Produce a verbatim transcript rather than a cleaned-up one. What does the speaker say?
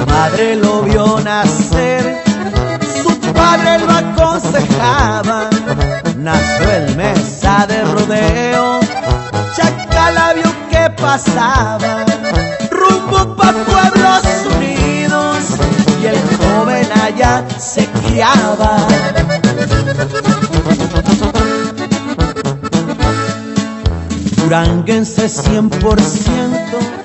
padre lo vio nacer, su padre lo aconsejaba. Nació en mesa de rodeo, Chacala vio que pasaba, rumbo pa' Pueblos Unidos, y el joven allá se criaba. Duranguense cien por ciento,